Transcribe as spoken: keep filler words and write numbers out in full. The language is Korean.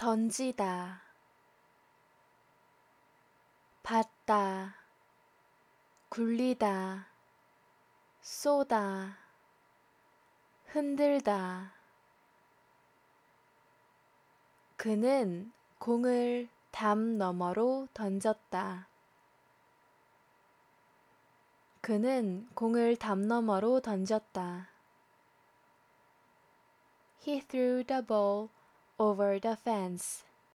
던지다, 받다, 굴리다, 쏘다, 흔들다. 그는 공을 담 너머로 던졌다. 그는 공을 담 너머로 던졌다. He threw the ball over the fence.